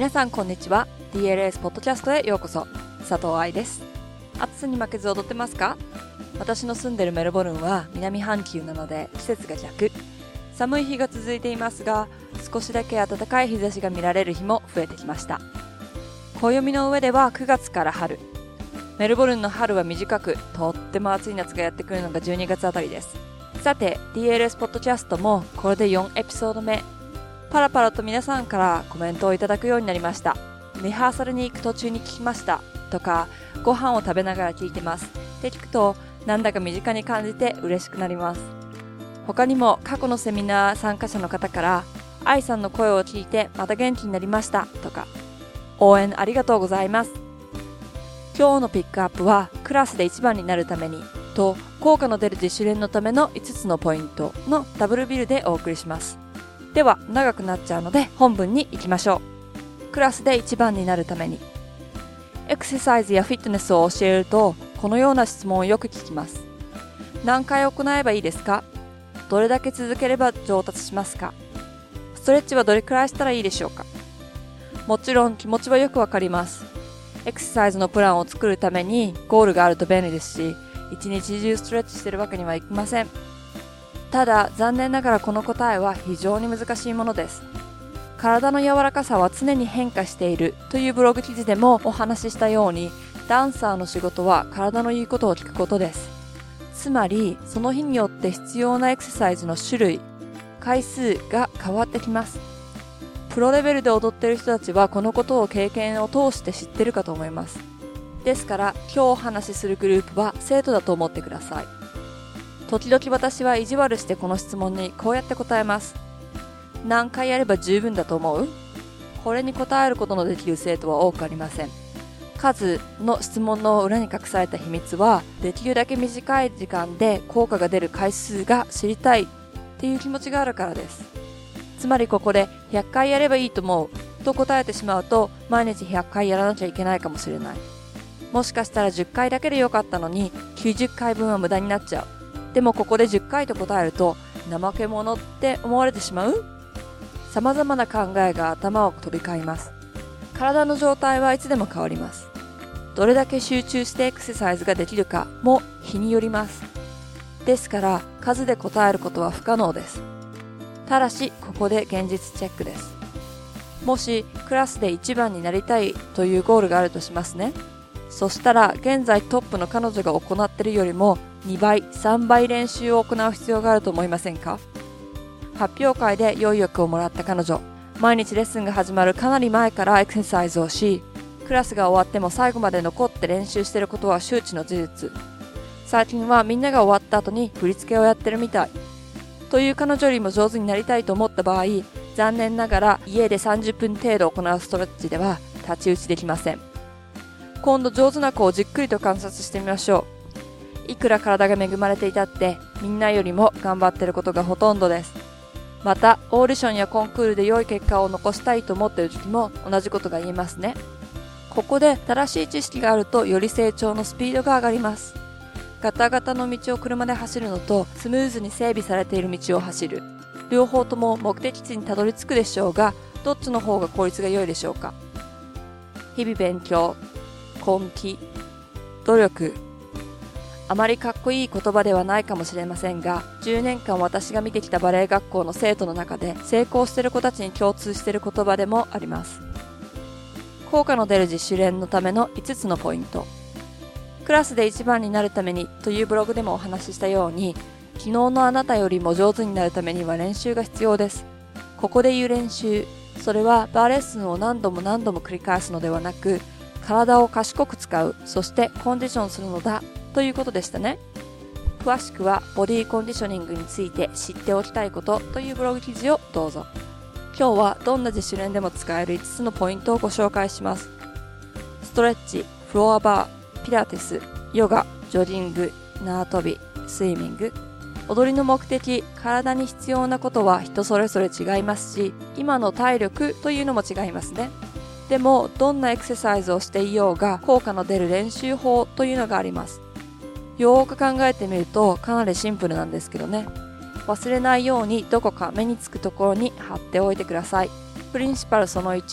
皆さんこんにちは。 DLS ポッドキャストへようこそ。佐藤愛です。暑さに負けず踊ってますか？私の住んでるメルボルンは南半球なので季節が逆。寒い日が続いていますが、少しだけ暖かい日差しが見られる日も増えてきました。暦の上では9月から春。メルボルンの春は短く、とっても暑い夏がやってくるのが12月あたりです。さて DLS ポッドキャストもこれで4エピソード目。パラパラと皆さんからコメントをいただくようになりました。リハーサルに行く途中に聞きましたとか、ご飯を食べながら聞いてますって聞くと、なんだか身近に感じて嬉しくなります。他にも過去のセミナー参加者の方から、愛さんの声を聞いてまた元気になりましたとか、応援ありがとうございます。今日のピックアップは、クラスで一番になるためにと効果の出る自主練のための5つのポイントのダブルビルでお送りします。では長くなっちゃうので本文に行きましょう。クラスで一番になるために。エクササイズやフィットネスを教えると、このような質問をよく聞きます。何回行えばいいですか？どれだけ続ければ上達しますか？ストレッチはどれくらいしたらいいでしょうか？もちろん気持ちはよくわかります。エクササイズのプランを作るためにゴールがあると便利ですし、一日中ストレッチしてるわけにはいきません。ただ残念ながらこの答えは非常に難しいものです。体の柔らかさは常に変化しているというブログ記事でもお話ししたように、ダンサーの仕事は体の言うことを聞くことです。つまりその日によって必要なエクササイズの種類、回数が変わってきます。プロレベルで踊っている人たちはこのことを経験を通して知ってるかと思います。ですから今日お話しするグループは生徒だと思ってください。時々私は意地悪してこの質問にこうやって答えます。何回やれば十分だと思う？これに答えることのできる生徒は多くありません。数の質問の裏に隠された秘密は、できるだけ短い時間で効果が出る回数が知りたいっていう気持ちがあるからです。つまりここで100回やればいいと思うと答えてしまうと、毎日100回やらなきゃいけないかもしれない。もしかしたら10回だけでよかったのに90回分は無駄になっちゃう。でもここで10回と答えると怠け者って思われてしまう？様々な考えが頭を飛び交います。体の状態はいつでも変わります。どれだけ集中してエクササイズができるかも日によります。ですから数で答えることは不可能です。ただしここで現実チェックです。もしクラスで一番になりたいというゴールがあるとしますね。そしたら現在トップの彼女が行っているよりも2倍、3倍練習を行う必要があると思いませんか？発表会で良い欲をもらった彼女、毎日レッスンが始まるかなり前からエクササイズをし、クラスが終わっても最後まで残って練習していることは周知の事実。最近はみんなが終わった後に振り付けをやってるみたい。という彼女よりも上手になりたいと思った場合、残念ながら家で30分程度行うストレッチでは太刀打ちできません。今度上手な子をじっくりと観察してみましょう。いくら体が恵まれていたってみんなよりも頑張っていることがほとんどです。またオーディションやコンクールで良い結果を残したいと思っている時も同じことが言えますね。ここで正しい知識があるとより成長のスピードが上がります。ガタガタの道を車で走るのとスムーズに整備されている道を走る、両方とも目的地にたどり着くでしょうが、どっちの方が効率が良いでしょうか？日々勉強、根気、努力。あまりかっこいい言葉ではないかもしれませんが、10年間私が見てきたバレエ学校の生徒の中で成功している子たちに共通している言葉でもあります。効果の出る自主練のための5つのポイント。クラスで一番になるためにというブログでもお話ししたように、昨日のあなたよりも上手になるためには練習が必要です。ここで言う練習、それはバーレッスンを何度も何度も繰り返すのではなく、体を賢く使う、そしてコンディションするのだということでしたね。詳しくはボディコンディショニングについて知っておきたいことというブログ記事をどうぞ。今日はどんな自主練でも使える5つのポイントをご紹介します。ストレッチ、フロアバー、ピラティス、ヨガ、ジョギング、縄跳び、スイミング。踊りの目的、体に必要なことは人それぞれ違いますし、今の体力というのも違いますね。でもどんなエクササイズをしていようが効果の出る練習法というのがあります。よーく考えてみるとかなりシンプルなんですけどね。忘れないようにどこか目につくところに貼っておいてください。プリンシパルその1、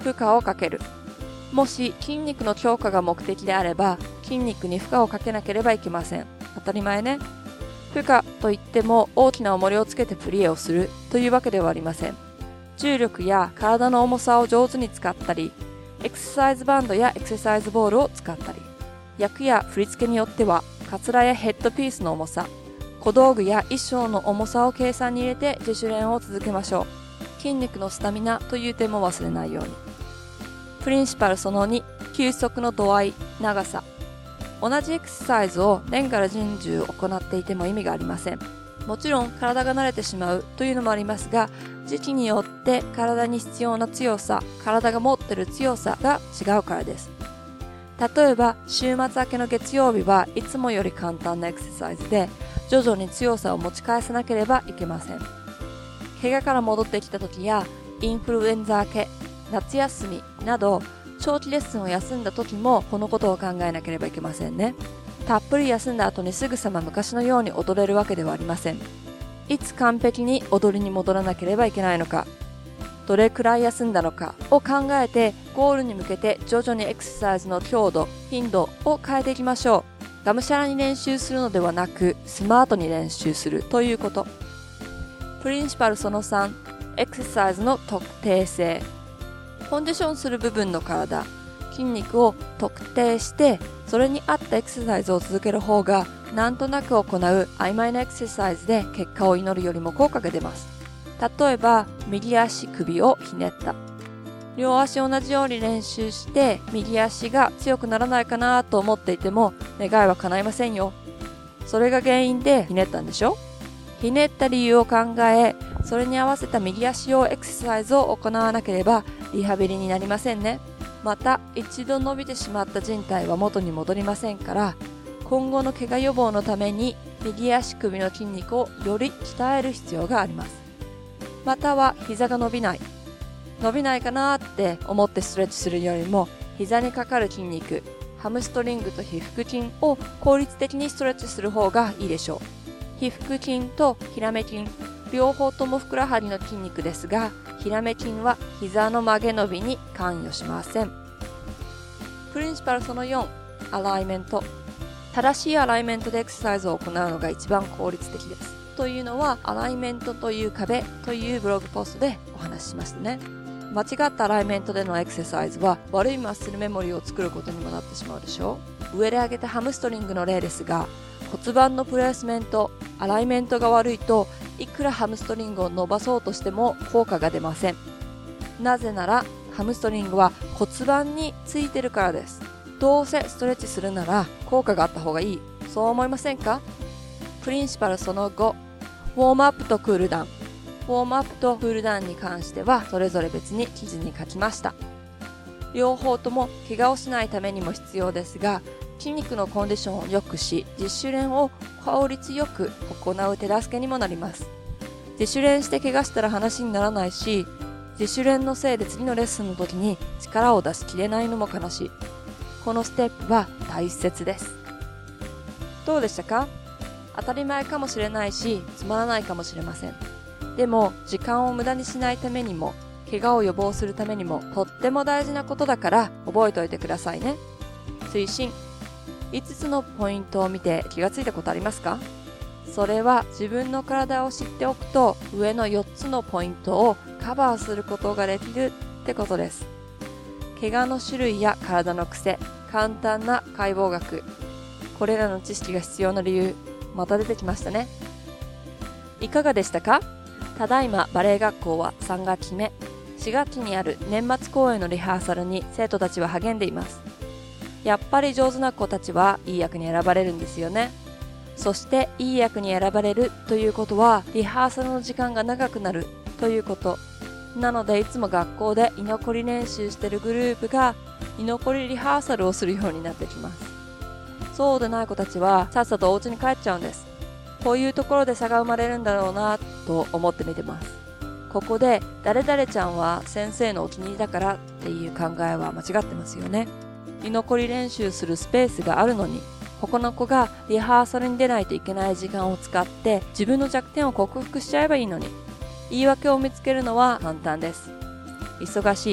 負荷をかける。もし筋肉の強化が目的であれば、筋肉に負荷をかけなければいけません。当たり前ね。負荷といっても大きな重りをつけてプリエをするというわけではありません。重力や体の重さを上手に使ったり、エクササイズバンドやエクササイズボールを使ったり、役や振り付けによってはカツラやヘッドピースの重さ、小道具や衣装の重さを計算に入れて自主練を続けましょう。筋肉のスタミナという点も忘れないように。プリンシパルその2、休息の度合い、長さ。同じエクササイズを年がら年中行っていても意味がありません。もちろん体が慣れてしまうというのもありますが、時期によって体に必要な強さ、体が持っている強さが違うからです。例えば週末明けの月曜日はいつもより簡単なエクササイズで、徐々に強さを持ち返さなければいけません。怪我から戻ってきた時やインフルエンザ明け、夏休みなど長期レッスンを休んだ時もこのことを考えなければいけませんね。たっぷり休んだ後にすぐさま昔のように踊れるわけではありません。いつ完璧に踊りに戻らなければいけないのか、どれくらい休んだのかを考えて、ゴールに向けて徐々にエクササイズの強度、頻度を変えていきましょう。がむしゃらに練習するのではなく、スマートに練習するということ。プリンシパルその3、エクササイズの特定性。コンディションする部分の体、筋肉を特定して、それに合ったエクササイズを続ける方が、なんとなく行う曖昧なエクササイズで結果を祈るよりも効果が出ます。例えば、右足首をひねった。両足同じように練習して、右足が強くならないかなと思っていても、願いは叶いませんよ。それが原因でひねったんでしょ？ひねった理由を考え、それに合わせた右足用エクササイズを行わなければ、リハビリになりませんね。また、一度伸びてしまった靭帯は元に戻りませんから、今後の怪我予防のために右足首の筋肉をより鍛える必要があります。または膝が伸びないかなって思ってストレッチするよりも、膝にかかる筋肉、ハムストリングと腓腹筋を効率的にストレッチする方がいいでしょう。腓腹筋とヒラメ筋、両方ともふくらはぎの筋肉ですが、ヒラメ筋は膝の曲げ伸びに関与しません。プリンシパルその4、アライメント。正しいアライメントでエクササイズを行うのが一番効率的です。というのは、アライメントという壁というブログポストでお話ししましたね。間違ったアライメントでのエクササイズは悪いマッスルメモリーを作ることにもなってしまうでしょう。上で挙げたハムストリングの例ですが、骨盤のプレースメント、アライメントが悪いと、いくらハムストリングを伸ばそうとしても効果が出ません。なぜなら、ハムストリングは骨盤についてるからです。どうせストレッチするなら効果があった方がいい。そう思いませんか？プリンシパルその5、ウォームアップとクールダウン。ウォームアップとクールダウンに関してはそれぞれ別に記事に書きました。両方とも怪我をしないためにも必要ですが、筋肉のコンディションを良くし、自主練を効率よく行う手助けにもなります。自主練して怪我したら話にならないし、自主練のせいで次のレッスンの時に力を出しきれないのも悲しい。このステップは大切です。どうでしたか？当たり前かもしれないし、つまらないかもしれません。でも、時間を無駄にしないためにも、怪我を予防するためにも、とっても大事なことだから覚えておいてくださいね。推進。5つのポイントを見て気がついたことありますか？それは自分の体を知っておくと、上の4つのポイントをカバーすることができるってことです。怪我の種類や体の癖、簡単な解剖学、これらの知識が必要な理由、また出てきましたね。いかがでしたか？ただいまバレエ学校は3学期目、4学期にある年末公演のリハーサルに生徒たちは励んでいます。やっぱり上手な子たちはいい役に選ばれるんですよね。そしていい役に選ばれるということは、リハーサルの時間が長くなるということ。なのでいつも学校で居残り練習してるグループが居残りリハーサルをするようになってきます。そうでない子たちはさっさとお家に帰っちゃうんです。こういうところで差が生まれるんだろうなと思って見てます。ここで誰々ちゃんは先生のお気に入りだからっていう考えは間違ってますよね。居残り練習するスペースがあるのに、他の子がリハーサルに出ないといけない時間を使って自分の弱点を克服しちゃえばいいのに。言い訳を見つけるのは簡単です。忙しい、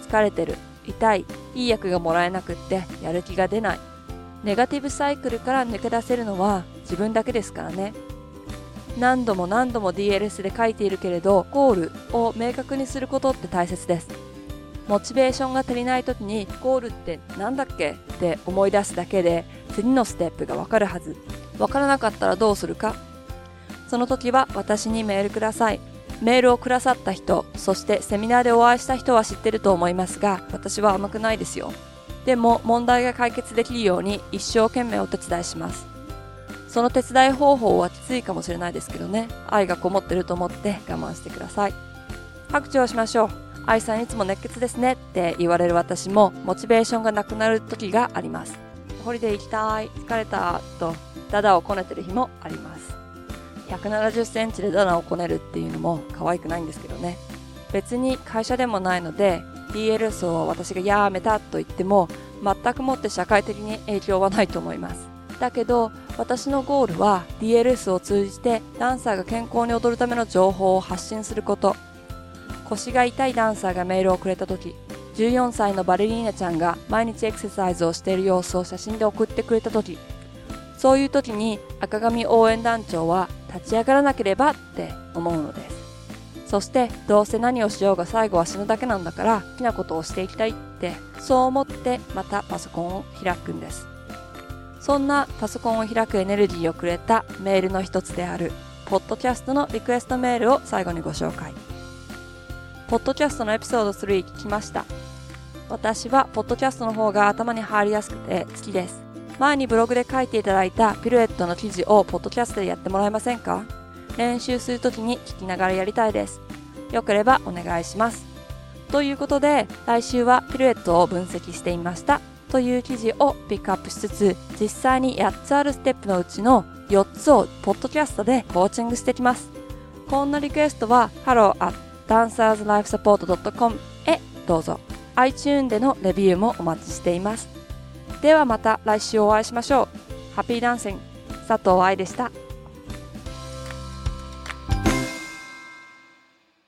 疲れてる、痛い、いい役がもらえなくってやる気が出ない。ネガティブサイクルから抜け出せるのは自分だけですからね。何度も何度も DLS で書いているけれど、ゴールを明確にすることって大切です。モチベーションが足りない時にゴールってなんだっけって思い出すだけで次のステップがわかるはず。わからなかったらどうするか。その時は私にメールください。メールをくださった人、そしてセミナーでお会いした人は知ってると思いますが、私は甘くないですよ。でも問題が解決できるように一生懸命お手伝いします。その手伝い方法はきついかもしれないですけどね、愛がこもってると思って我慢してください。拍手をしましょう。愛さんいつも熱血ですねって言われる私もモチベーションがなくなる時があります。ホリデー行きたい、疲れたとダダをこねてる日もあります。170センチでダダをこねるっていうのも可愛くないんですけどね。別に会社でもないので DLS を私がやめたと言っても全くもって社会的に影響はないと思います。だけど私のゴールは DLS を通じてダンサーが健康に踊るための情報を発信すること。腰が痛いダンサーがメールをくれた時、14歳のバレリーナちゃんが毎日エクササイズをしている様子を写真で送ってくれた時、そういう時に赤髪応援団長は立ち上がらなければって思うのです。そしてどうせ何をしようが最後は死ぬだけなんだから好きなことをしていきたいって、そう思ってまたパソコンを開くんです。そんなパソコンを開くエネルギーをくれたメールの一つであるポッドキャストのリクエストメールを最後にご紹介。ポッドキャストのエピソード3聞きました。私はポッドキャストの方が頭に入りやすくて好きです。前にブログで書いていただいたピルエットの記事をポッドキャストでやってもらえませんか？練習するときに聞きながらやりたいです。よければお願いします。ということで、来週はピルエットを分析してみましたという記事をピックアップしつつ、実際に8つあるステップのうちの4つをポッドキャストでコーチングしてきます。こんなリクエストは hello@dancerslifesupport.com へどうぞ。iTunes でのレビューもお待ちしています。ではまた来週お会いしましょう。ハッピーダンシング、佐藤愛でした。